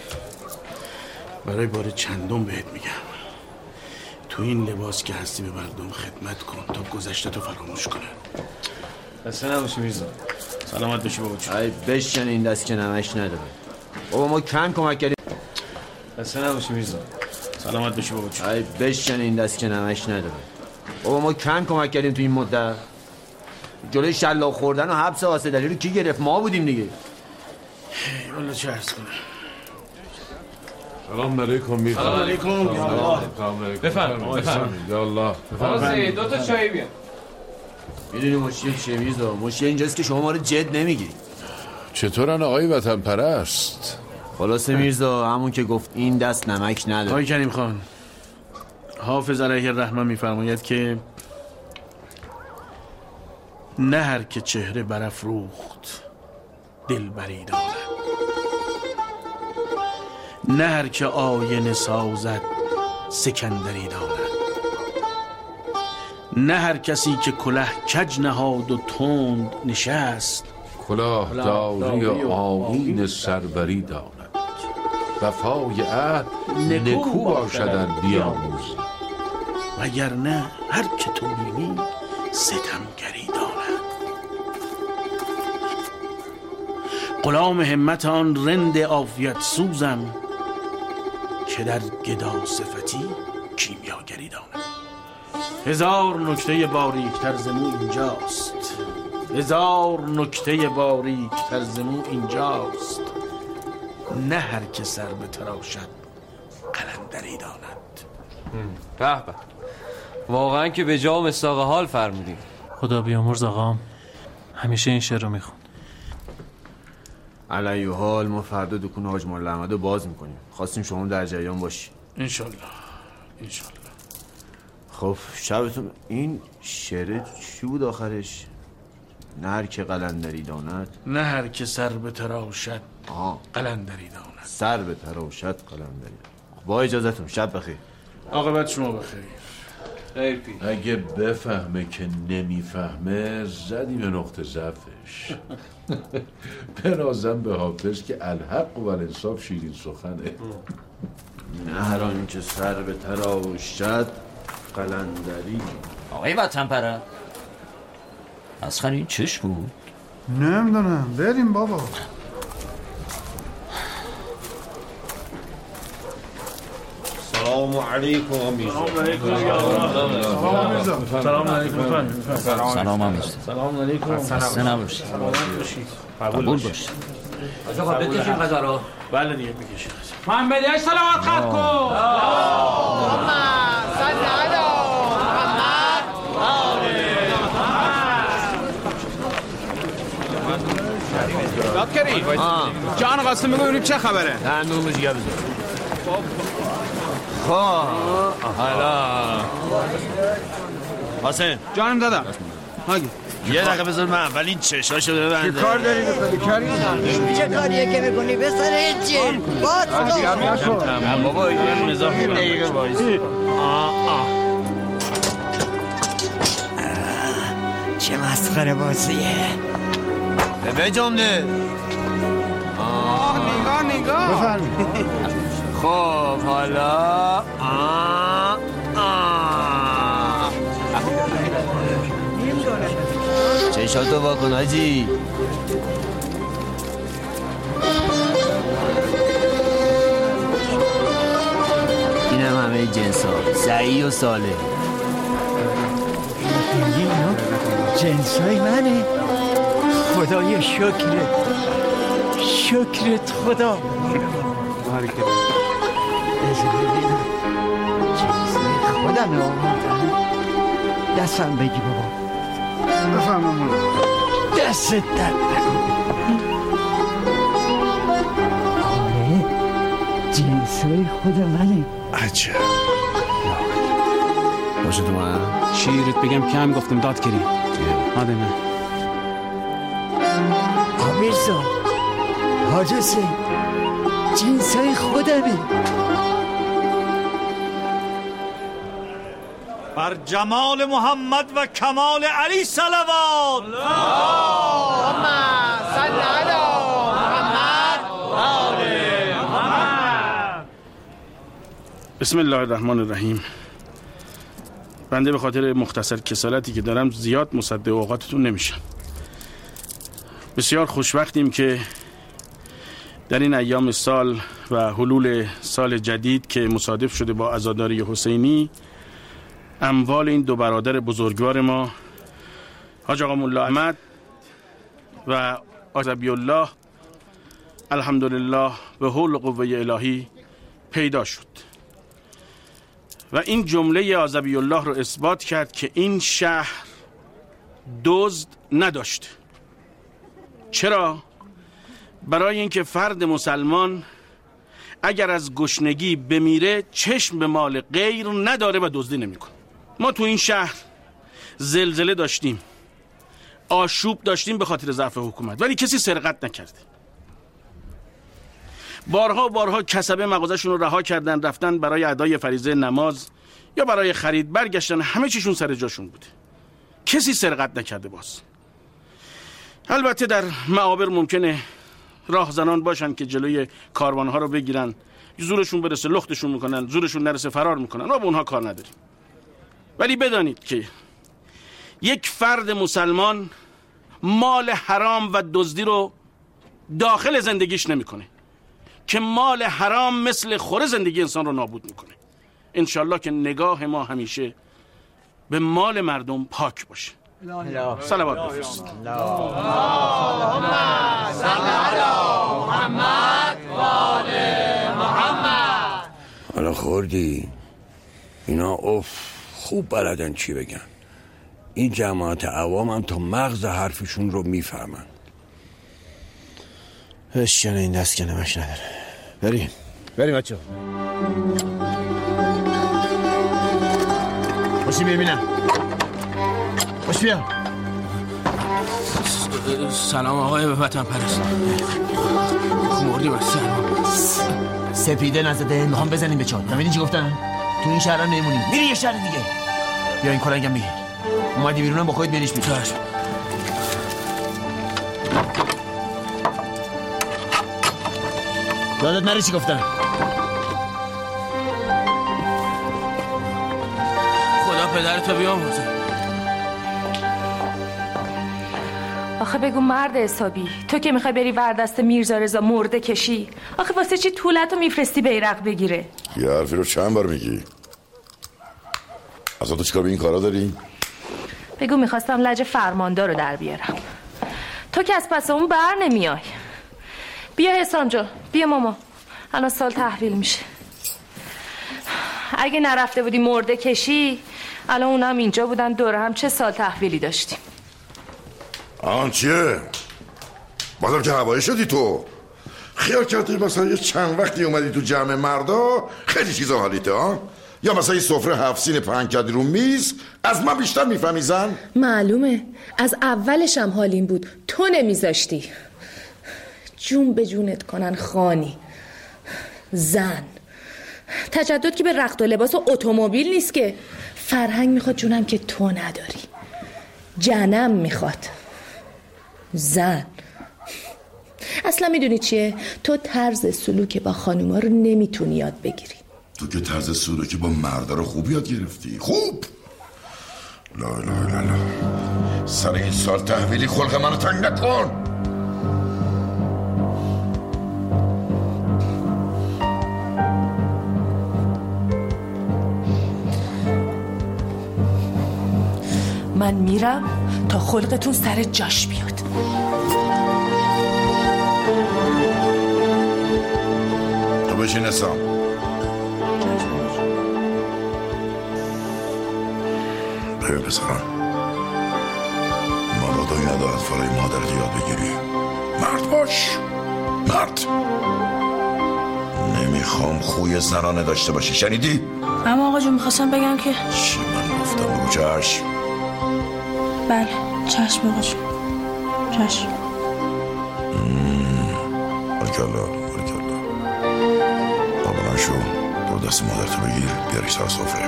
برای بار چندم بهت میگم تو این لباس که هستی به مردم خدمت کن تا گذشته تو فراموش کنه. بسه نباشی میرزا. سلامت باشی بابا چون. ای بشن این دست که نمش نداره. بابا ما کم کمک کردیم. بسه نباشی میرزا. سلامت باشی بابا چون. ای بشن این دست که نمش نداره. بابا ما کم کمک کردیم تو این مدت. جلوی شلاق خوردن و حبس آسدلی رو کی گرفت؟ ما بودیم دیگه. والله چه عرض کنم. سلام علیکم میرزا. سلام علیکم. بفرم بفرم یا الله. آقا دو تا چای بیار. میدونی مشکل چیه میرزا؟ مشکل اینجاست که شما ما رو جد نمیگیری. چطورن آقای وطن پرست؟ خلاصه میرزا همون که گفت این دست نمک نداره. آقای کریم خان حافظ علیه الرحمه میفرماید که نه هر که چهره برافروخت دل بری دارد، نه هر که آینه سازد سکندری دارد، نه هر کسی که کله کج نهاد و تند نشست کلاه داری و آیین سربری دارد. وفای عهد نکو باشدن بیاموزی، وگرنه هر که تو بینی ستمگری دارد. غلام همت آن رند عافیت سوزم که در گدا صفتی کیمیاگری دارد. هزار نکته باریک‌تر ز مو اینجاست، هزار نکته باریک‌تر ز مو اینجاست، نه هر که سر به تراشد قلندری داند. به به واقعا که به جا و مصداق حال فرمودی. خدا بیامرز آقام همیشه این شعر رو میخوند. علیه حال ما فردا دکون حاج مولا احمد رو باز میکنیم. خواستیم شما در جریان باشی. انشالله انشالله. خب شبتون این شعر چی بود آخرش؟ نه هر که قلندری داند، نه هر که سر به تراشد آها قلندری داند. سر به تراشد قلندری. با اجازتون شب بخیر. عاقبت شما بخیر. خیر پی. اگه بفهمه که نمیفهمه زدی به نقطه ضعفش. بنازم به حافظ که الحق و الانصاف شیرین سخنه. نه هر آن که سر به تراشد قلندری. آقای وطن پرست از خن این چش بود؟ نمیدونم بریم بابا. سلام علیکم آمیزا. سلام علیکم. سلام آمیزا. سلام علیکم. خسته نباشید. قبول باشید. آقا بکشیم غذا رو. بله دیگه بکشیم. محمدی صلوات خط کن. اللهم صل علی محمد و آل داد کریم جان قاسم بگو ببینیم چه خبره. دندون جیگه بزن. خب حالا قاسم جانم دادم. یه دقیقه بذار من اول این چشاشو ببنده. چه کار داری بکنی کریم؟ چه کاریه که میکنی به سر هیچی باز بابا این نظام دقیقه بایستی. چه مسخره بازیه به جمله. نگاه نگاه بفرمایید. خب حالا آه آه چشاتو واکن حاجی. این هم همه جنس ها سعی و ساله. اینا جنس های منه. خدای شکرت شکرت خدا. خودم آمدن دستم بگی بابا. بفهمم دست در آره جنسای خود منه. عجب باشه تو من شیرت بگم کم گفتم داد کریم. آدمه آمیرزا حاجسه جنسای خودمه. بر جمال محمد و کمال علی صلوات. اللهم صل علی محمد و آل محمد. بسم الله الرحمن الرحیم. بنده به خاطر مختصر کسالتی که دارم زیاد مصدق اوقاتتون نمیشم. بسیار خوشوقتیم که در این ایام سال و حلول سال جدید که مصادف شده با عزاداری حسینی، اموال این دو برادر بزرگوار ما حاج آقا مولا احمد و عزبی الله الحمدلله به حول قوه الهی پیدا شد و این جمله عزبی الله رو اثبات کرد که این شهر دزد نداشت. چرا؟ برای اینکه فرد مسلمان اگر از گشنگی بمیره چشم به مال غیر نداره و دزدی نمیکنه. ما تو این شهر زلزله داشتیم، آشوب داشتیم به خاطر ضعف حکومت، ولی کسی سرقت نکرده. بارها بارها کسبه مغازه‌شون رو رها کردن، رفتن برای ادای فریضه نماز یا برای خرید، برگشتن همه چیشون سر جاشون بوده. کسی سرقت نکرده. باز البته در معابر ممکنه راهزنان باشن که جلوی کاروانها رو بگیرن، زورشون برسه لختشون میکنن، زورشون نرسه فرار میکنن. ما به اونها کار نداریم. ولی بدانید که یک فرد مسلمان مال حرام و دزدی رو داخل زندگیش نمیکنه که مال حرام مثل خوره زندگی انسان رو نابود میکنه. انشالله که نگاه ما همیشه به مال مردم پاک باشه. صلوات بفرست. اللهم صل علی محمد و آل محمد. حالا خوردی؟ اینا اوف خوب بلدن چی بگن. این جماعت عوام هم تا مغز حرفشون رو میفهمن. اشکنه این دست که نمش نداره. بریم بریم بچه باشی ببینم. باش بیا. سلام آقای وطن پرست. مردی بس سلام. سپیده نزده میخوام بزنیم به چاد. نمیدین چی گفتن؟ تو این شهر هم نمیمونیم، میری یه شهر دیگه. بیا این کلنگم میگه اومدی بیرونم با خودت بیاریش بیرون. یادت نره چی گفتن؟ خدا پدرتو بیامرزه. آخه بگو مرد حسابی، تو که میخوای بری وردست میرزا رضا مرده کشی، آخه واسه چی طولتو میفرستی بیرق بگیره؟ یه حرفی رو چند بار میگی؟ اصلا تو چیکار به این کارا داری؟ بگو میخواستم لج فرماندار رو در بیارم. تو که از پس اون بر نمیای. بیا حسام جان، بیا ماما، الان سال تحویل میشه. اگه نرفته بودی مرده کشی الان اونم اینجا بودن دوره هم چه سال تحویلی داشتیم. آن چیه؟ بازم که هوایی شدی تو. خیال کردی مثلا یه چند وقتی اومدی تو جمع مردا خیلی چیزا حالیته ها؟ یا مثلا یه سفره هفت سین پهن کردی رو میز از من بیشتر میفهمی زن؟ معلومه از اولش هم حالیم بود، تو نمیذاشتی. جون به جونت کنن خانی زن. تجدد که به رخت و لباس و اتومبیل نیست که. فرهنگ میخواد جونم که تو نداری. جنم میخواد زن. اصلا میدونی چیه؟ تو طرز سلوک با خانوما رو نمیتونی یاد بگیری. تو که طرز سلوکی با مردا رو خوب یاد گرفتی. خوب. لا لا لا لا سر این سال تحویلی خلق منو تنگ نکن. من میرم تا خلقتون سر جاش بیاد. تو بشین حسام. ببین پسرم، مبادایی ندارد فرای مادرت یاد بگیری. مرد باش، مرد. نمیخوام خوی زنانه داشته باشی، شنیدی؟ اما آقا جون میخواستم بگم که چی من گفتم؟ بگو چشم. بله چشم آقا جون، چشم. بارکالله بارکالله. بابا شو دو دست مادرتو بگیر بیاریش سر سفره.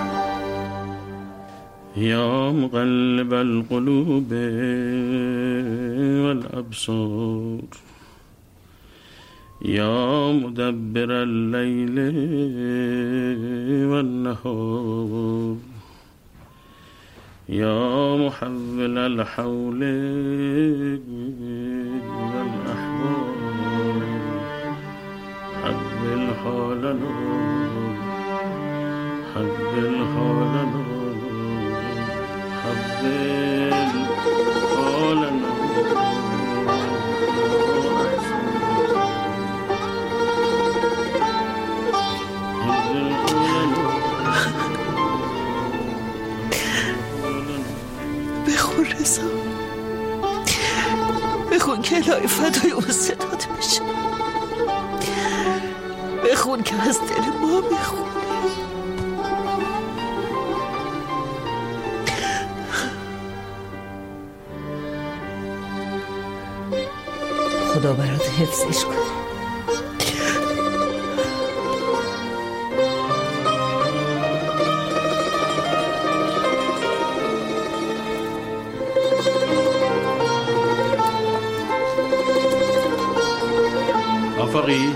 یا مقلب القلوب والابصار یا مدبر اللیل والنهار یا محول الحول والاحوال حول حالنا حول حالنا حول حالنا. بخون رضا، بخون که الهی فدای اون صدات بشه. بخون که از دل ما بخون. خدا برات حفظش کنه. آفاقی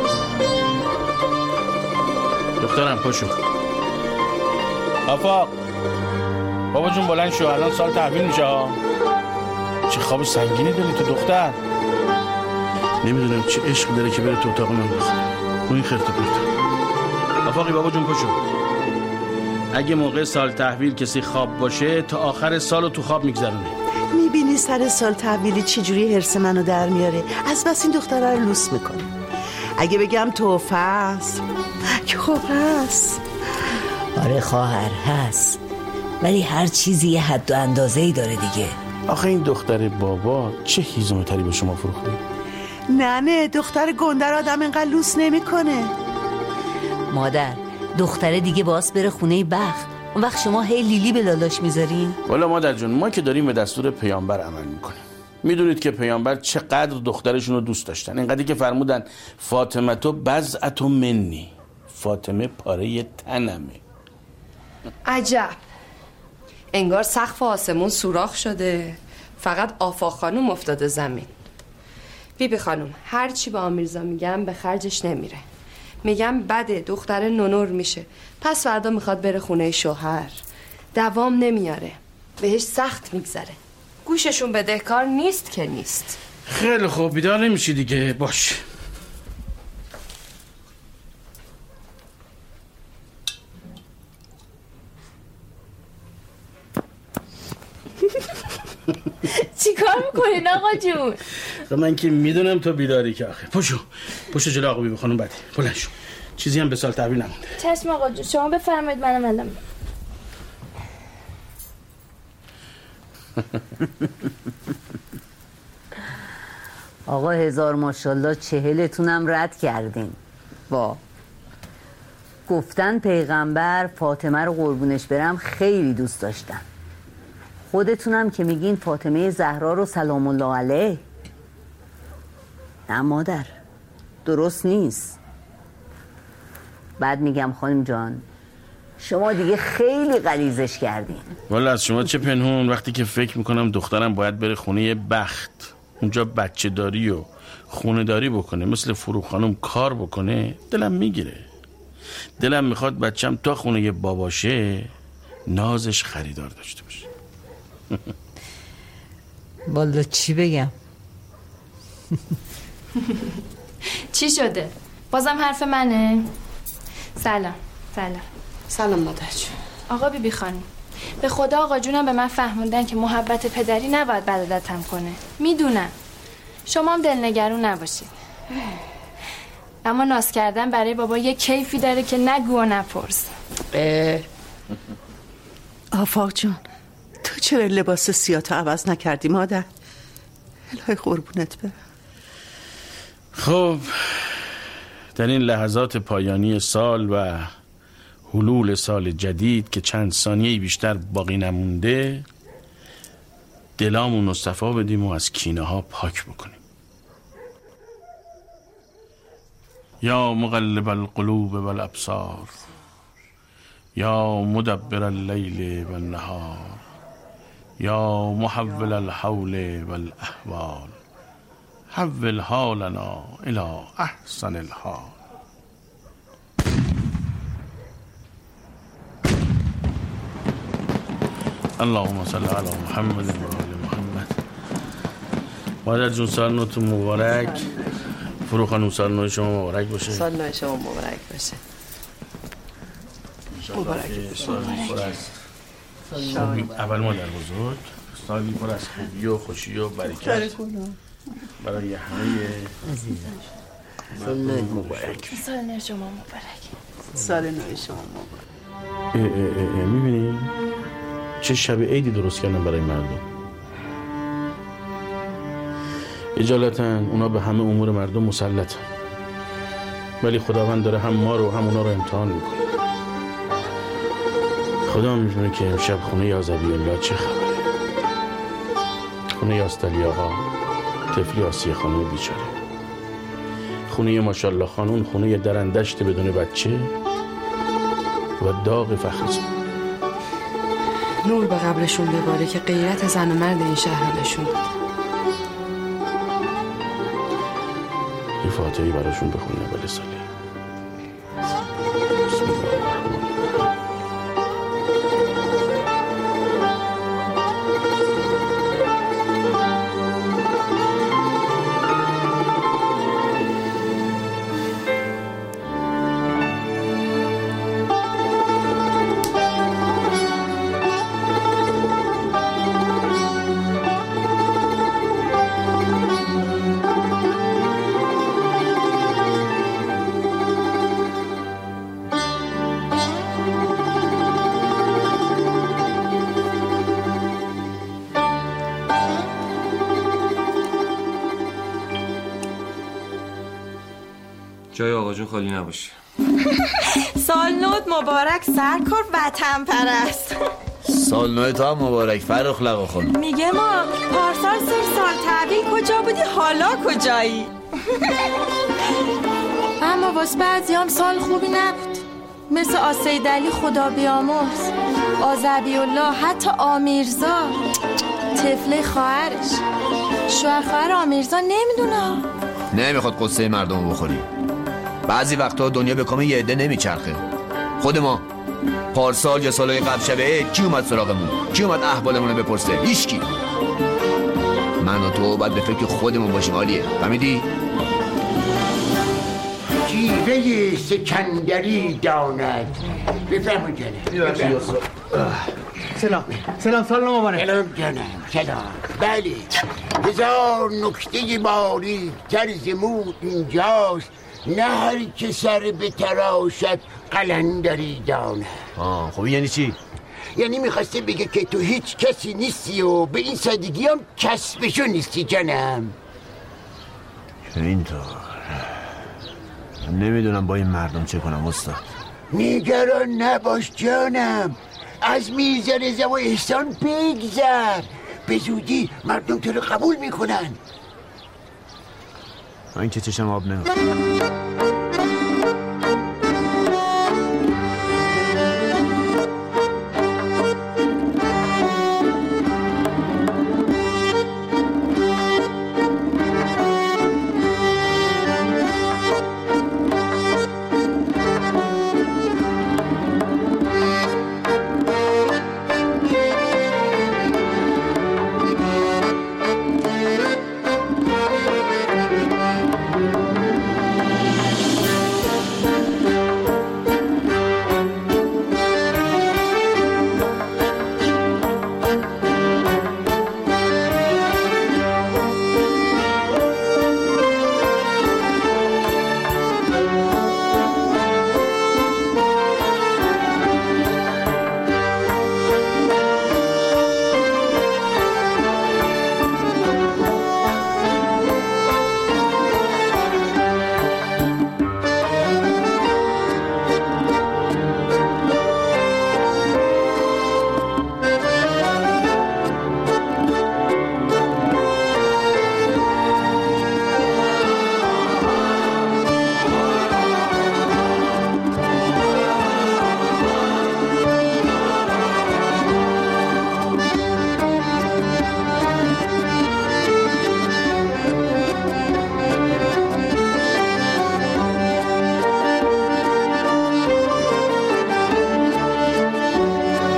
دخترم پاشو. آفاق بابا جون بلند شو، الان سال تحویل میشه ها. چه خواب سنگینی داری تو دختر؟ نمیدونم چه عشق داره که بره تو اتاق من بخواد. اون این خرت و پرت. آفاقی بابا جون پاشو. اگه موقع سال تحویل کسی خواب باشه تا آخر سالو تو خواب میگذرونه. میبینی سر سال تحویلی چجوری حرس منو در میاره؟ از بس این دختره رو لوس میکنه. اگه بگم توفه است که خب هست. آره خواهر هست، ولی هر چیزی یه حد و اندازه‌ای داره دیگه. آخه این دختر بابا چه هیزومتری به شما فروخته؟ نه نه دختر گندر آدم اینقدر لوس نمیکنه. مادر دختره دیگه باس بره خونه بخت، اون وقت شما هی لیلی به لالاش میذارین؟ والا مادر جون ما که داریم به دستور پیامبر عمل میکنیم. میدونید که پیامبر چقدر دخترشون رو دوست داشتن، اینقدری که فرمودن فاطمه تو بضعة منی، فاطمه پاره تنمه. عجب، انگار سقف آسمون سوراخ شده، فقط آفاق خانوم افتاده زمین. بی بی خانوم هر چی با آمیرزا میگم به خرجش نمیره. میگم بده، دختر نونور میشه، پس فردا میخواد بره خونه شوهر، دوام نمیاره، بهش سخت میگذره. گوششون بدهکار نیست که نیست. خیلی خوب، بیدار نمیشی دیگه. باش. چی کار میکنین آقا جون؟ من که میدونم تو بیداری که آخه. پشو پشو جلو آقا بی خانم بدی. بلند شو. چیزی هم به سال تحویل نمونده. چشم آقا جون، شما بفرمایید منم الان. آقا هزار ماشاءالله چهلتونم رد کردین. با گفتن پیغمبر فاطمه رو قربونش برم خیلی دوست داشتن. خودتونم که میگین فاطمه زهرا رو سلام الله علیه. نه مادر، درست نیست. بعد میگم خانم جان شما دیگه خیلی غلیظش کردین. والا از شما چه پنهون، وقتی که فکر میکنم دخترم باید بره خونه بخت، اونجا بچه داری و خونه داری بکنه، مثل فروخ خانم کار بکنه، دلم میگیره. دلم میخواد بچم تا خونه باباشه نازش خریدار داشته باشه. والا چی بگم؟ چی شده؟ بازم حرف منه؟ سلام. سلام. سلام مادر جون. آقا بی بی خانم، به خدا آقا جونم به من فهموندن که محبت پدری نباید بدادتم کنه. میدونم شما هم دلنگرون نباشید، اما ناز کردن برای بابا یه کیفی داره که نگو و نپرس. آفاق جون، تو چرا لباس سیاتو عوض نکردی مادر؟ الهی قربونت برم. خب در این لحظات پایانی سال و حلول سال جدید که چند ثانیه بیشتر باقی نمونده، دلامون رو صفا بدیم و از کینه ها پاک بکنیم. یا مقلب القلوب والابصار، یا مدبر اللیل والنهار، یا محول الحول والاحوال، حول حالنا الى احسن الحال. اللهم صل علی محمد و آل محمد. مادر جون سال نوتون مبارک. فروخ خانم سال نو شما مبارک باشه. سال نو شما مبارک باشه. مبارک باشه. اول مادر بزرگ، سالی پر از خوبی و خوشی و برکت برای همه عزیزان. سال نو مبارک. سال نو شما مبارک. سال نو شما مبارک. میبینی چه شب عیدی درست کردن برای مردم. اجالتا اونا به همه امور مردم مسلطن، ولی خداوند داره هم ما رو هم اونا رو امتحان میکنه. خدا میدونه که امشب خونه یازبی الله چه خبره. خونه یاستلی آقا، طفلی آسیه خانم بیچاره. خونه ماشالله خانون، خونه درندشت بدون بچه و داغ فخرزاد. نور به قبرشون بباره که غیرت زن و مرد این شهر نشون داد. یه فاتحی براشون بخونه بله سالی. بسم الله الرحمن الرحیم. جای آقا جون خالی نباشه. سال نوت مبارک سرکار وطن پرست. سال نو تو هم مبارک فرخ لقا خانم. میگه ما پارسال سر سال تحویل کجا بودی حالا کجایی؟ اما واسه بعضیام سال خوبی نبود، مثل آسید علی خدا بیامرز، آذبی الله، حتی آمیرزا طفله خواهرش. شوهر خواهر آمیرزا نمیدونه، نمیخواد قصه مردم بخوری. بعضی وقتا دنیا به کام یه عده نمیچرخه. خود ما پارسال یا سالهای قبل شبه کی اومد سراغمون؟ کی اومد احوالمون رو بپرسه؟ هیچکی. من و تو باید به فکر خودمون باشیم. عالیه، فهمیدی؟ جیره سکندری داند. بفرمون جانم. سلام سلام سلام مبارک. سلام جانم سلام. بله هزار نکته باری طرز مود اینجاست، نه هر که سر به تراشت قلندری داند. آه خب یعنی چی؟ یعنی میخواسته بگه که تو هیچ کسی نیستی و به این سادگی هم کسبشو نیستی جانم. چه اینطور؟ نمیدونم با این مردم چه کنم استاد. نگران نباش جانم، از میرزا رضا و احسان بگذر، به زودی مردم تو رو قبول میکنن. من که چشم آب نمیخوام.